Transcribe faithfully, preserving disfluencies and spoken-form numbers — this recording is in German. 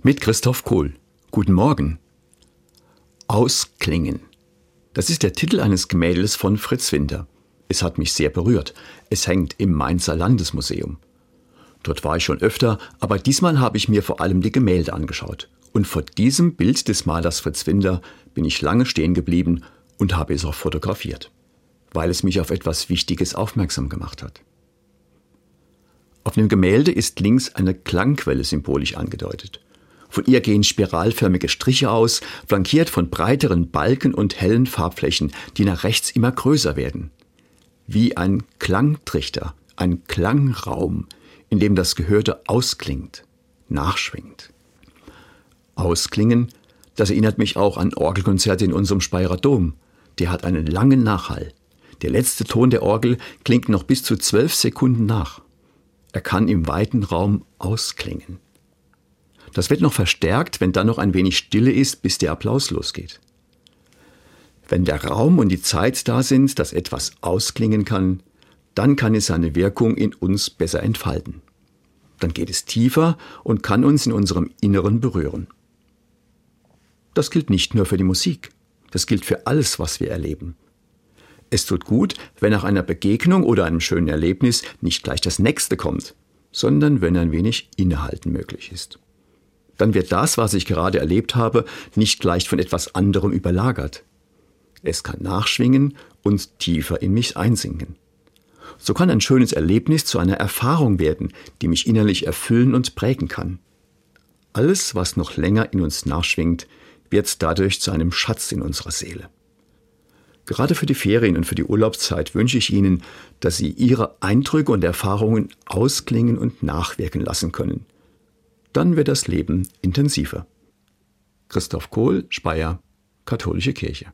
Mit Christoph Kohl. Guten Morgen. Ausklingen. Das ist der Titel eines Gemäldes von Fritz Winter. Es hat mich sehr berührt. Es hängt im Mainzer Landesmuseum. Dort war ich schon öfter, aber diesmal habe ich mir vor allem die Gemälde angeschaut. Und vor diesem Bild des Malers Fritz Winter bin ich lange stehen geblieben und habe es auch fotografiert, weil es mich auf etwas Wichtiges aufmerksam gemacht hat. Auf dem Gemälde ist links eine Klangquelle symbolisch angedeutet. Von ihr gehen spiralförmige Striche aus, flankiert von breiteren Balken und hellen Farbflächen, die nach rechts immer größer werden. Wie ein Klangtrichter, ein Klangraum, in dem das Gehörte ausklingt, nachschwingt. Ausklingen, das erinnert mich auch an Orgelkonzerte in unserem Speyerer Dom. Der hat einen langen Nachhall. Der letzte Ton der Orgel klingt noch bis zu zwölf Sekunden nach. Er kann im weiten Raum ausklingen. Das wird noch verstärkt, wenn dann noch ein wenig Stille ist, bis der Applaus losgeht. Wenn der Raum und die Zeit da sind, dass etwas ausklingen kann, dann kann es seine Wirkung in uns besser entfalten. Dann geht es tiefer und kann uns in unserem Inneren berühren. Das gilt nicht nur für die Musik, das gilt für alles, was wir erleben. Es tut gut, wenn nach einer Begegnung oder einem schönen Erlebnis nicht gleich das nächste kommt, sondern wenn ein wenig Innehalten möglich ist. Dann wird das, was ich gerade erlebt habe, nicht gleich von etwas anderem überlagert. Es kann nachschwingen und tiefer in mich einsinken. So kann ein schönes Erlebnis zu einer Erfahrung werden, die mich innerlich erfüllen und prägen kann. Alles, was noch länger in uns nachschwingt, wird dadurch zu einem Schatz in unserer Seele. Gerade für die Ferien und für die Urlaubszeit wünsche ich Ihnen, dass Sie Ihre Eindrücke und Erfahrungen ausklingen und nachwirken lassen können. Dann wird das Leben intensiver. Christoph Kohl, Speyer, Katholische Kirche.